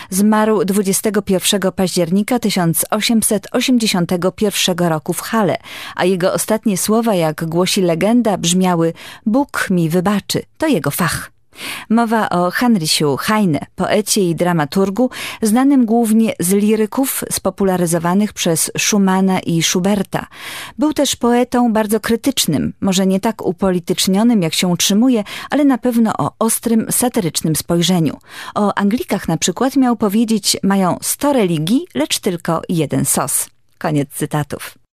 Zmarł 21 października 1881 roku w Halle, a jego ostatnie słowa, jak głosi legenda, brzmiały: Bóg mi wybaczy, to jego fach. Mowa o Heinrichu Heine, poecie i dramaturgu, znanym głównie z liryków spopularyzowanych przez Schumana i Schuberta. Był też poetą bardzo krytycznym, może nie tak upolitycznionym, jak się utrzymuje, ale na pewno o ostrym, satyrycznym spojrzeniu. O Anglikach na przykład miał powiedzieć: mają 100 religii, lecz tylko jeden sos. Koniec cytatów.